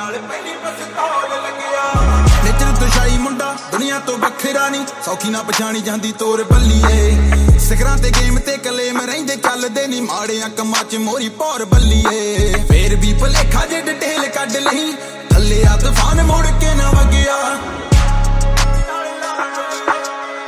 नाल पहली पिस्तौल लग्या नेचर तुशाई मुंडा दुनिया तो वखरा नहीं सौखी ना पछाणी जांदी तोर बल्लीए सिखरां ते गेम ते कलेम रहिंदे चलदे नी माड़ियां कम्मां च मोरी पौर बल्लीए फेर भी भुलेखा जे डिटेल कढ लही थल्ले आ तूफान मुड़ के ना वग्या